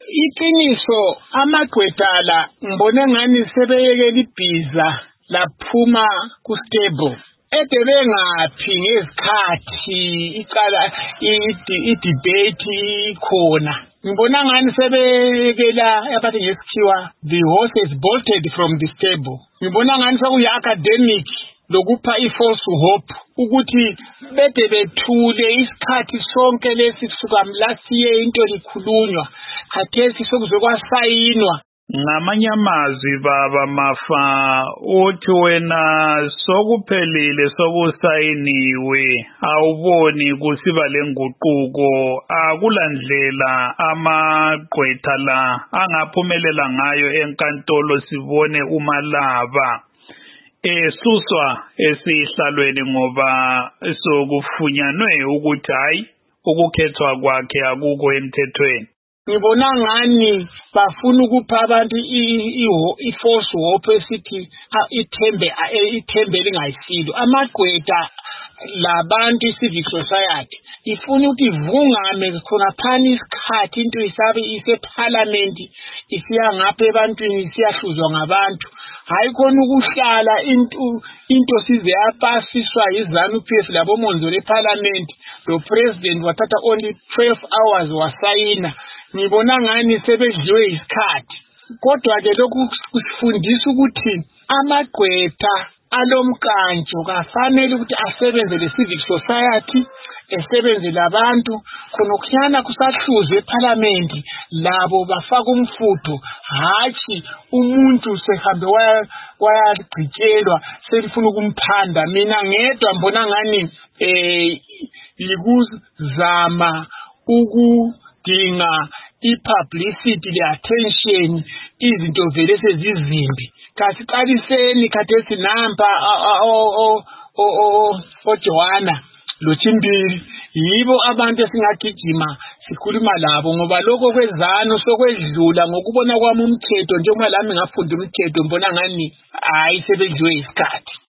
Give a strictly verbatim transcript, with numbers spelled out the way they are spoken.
Iqiniso amagqwetha la ngibone ngani sebeyekela ibhiza laphuma ku-stable. Ede bengaphi ngezikhathi icala i-debate ikhona. Ngibona ngani sebeyekela abathi ngesikhiwa the horse has bolted from the stable. Ngibona ngani sekuyi-academic lokupha i-false hope ukuthi bede bethule isikhathi sonke lesi kusuka lasiye into likhulunywa khathesi sokuzokwasayinwa. Ngamanye amazwi baba Mafa uthi wena sokuphelile sokusayiniwe awuboni kusiba lenguquko akulandlela amagqwetha la angaphumelela ngayo enkantolo sibone umalaba esuswa esihlalweni ngoba sokufunyanwe ukuthi hayi ukukhethwa kwakhe akukho emthethweni. Ngibona ngani bafuna ukupha abantu i-false hope esithi ithembe ithembe lingayisilo. Amagqwetha labantu i-civic society ifuna ukuthi ivungame khona phani isikhathi into isabe ise-parliament isiya ngapha ebantwini isiyahluzwa ngabantu. Hayi khona ukuhlala into into size yapasiswa yiZANU P F labo monzo le-parliament lo president wathatha only twelve hours wasayina. Ngibona ngani sebedliwe isikhathi. Kodwa ke lokhu kusifundisa ukuthi amagqwetha alomkantsho kafanele ukuthi asebenze le-civic society esebenze labantu khona ukunyana kusahluzwe eParliament labo bafaka umfutho hathi umuntu sehambe wayagcitshelwa selifuna ukumphanda. Mina ngedwa mbona ngani eh likuzama ukudinga i-publicity le-attention izinto vele sezizimbi. Kasiqaliseni khathesi namba oJohana loChimbili yibo abantu esingagijima sikhuluma labo ngoba lokho kwezano sokwedlula ngokubona kwami umthetho njengoba lami ngafunda umthetho mbona ngani hayi sebedliwe isikhathi.